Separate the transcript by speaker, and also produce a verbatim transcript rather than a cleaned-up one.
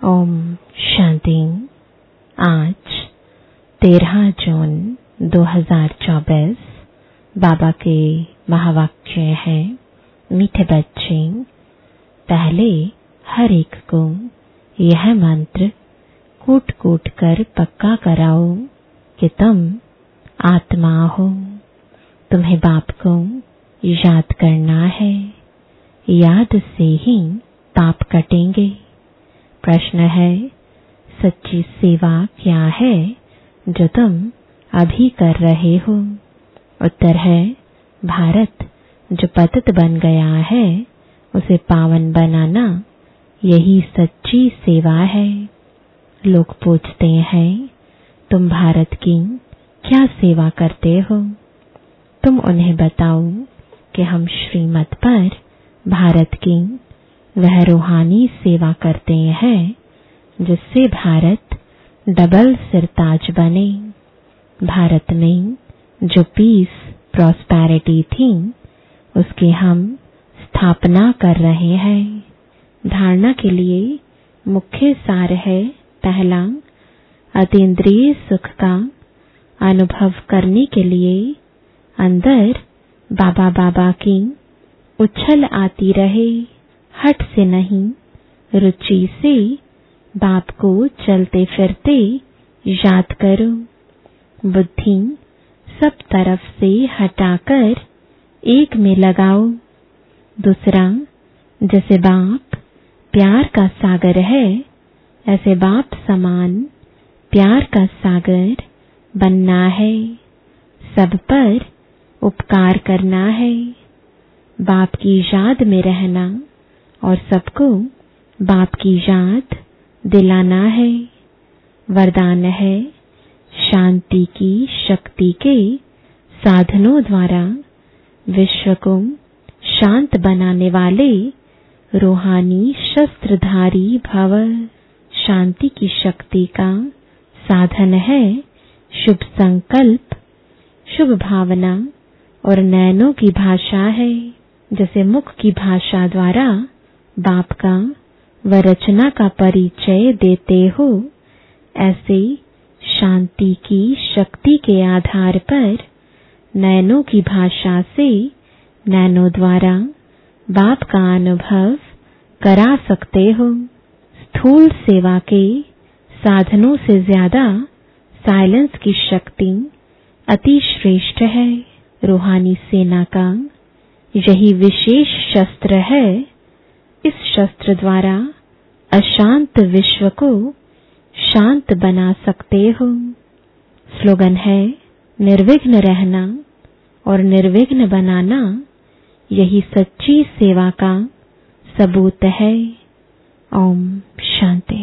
Speaker 1: ओम शांति। आज तेरह जून दो हज़ार चौबीस बाबा के महावाक्य है, मीठे बच्चे, पहले हर एक को यह मंत्र कूट कूट कर पक्का कराओ कि तुम आत्मा हो। तुम्हें बाप को याद करना है, याद से ही पाप कटेंगे। प्रश्न है, सच्ची सेवा क्या है जो तुम अभी कर रहे हो? उत्तर है, भारत जो पतित बन गया है उसे पावन बनाना, यही सच्ची सेवा है। लोग पूछते हैं, तुम भारत की क्या सेवा करते हो? तुम उन्हें बताओ कि हम श्रीमत पर भारत की वह रूहानी सेवा करते हैं जिससे भारत डबल सिरताज बने। भारत में जो पीस प्रॉस्पेरिटी थी उसकी हम स्थापना कर रहे हैं। धारणा के लिए मुख्य सार है, पहला, अतीन्द्रिय सुख का अनुभव करने के लिए अंदर बाबा बाबा की उछल आती रहे, हट से नहीं, रुचि से बाप को चलते फिरते याद करो। बुद्धि सब तरफ से हटाकर एक में लगाओ। दूसरा, जैसे बाप प्यार का सागर है, ऐसे बाप समान प्यार का सागर बनना है। सब पर उपकार करना है, बाप की याद में रहना और सबको बाप की याद दिलाना है। वरदान है, शांति की शक्ति के साधनों द्वारा विश्व को शांत बनाने वाले रूहानी शस्त्रधारी भव। शांति की शक्ति का साधन है शुभ संकल्प, शुभ भावना और नैनों की भाषा है। जैसे मुख की भाषा द्वारा बाप का व रचना का परिचय देते हो, ऐसे शांति की शक्ति के आधार पर नैनों की भाषा से नैनों द्वारा बाप का अनुभव करा सकते हो। स्थूल सेवा के साधनों से ज्यादा साइलेंस की शक्ति अति श्रेष्ठ है। रूहानी सेना का यही विशेष शस्त्र है। इस शस्त्र द्वारा अशांत विश्व को शांत बना सकते हो। स्लोगन है, निर्विघ्न रहना और निर्विघ्न बनाना, यही सच्ची सेवा का सबूत है। ओम शांति।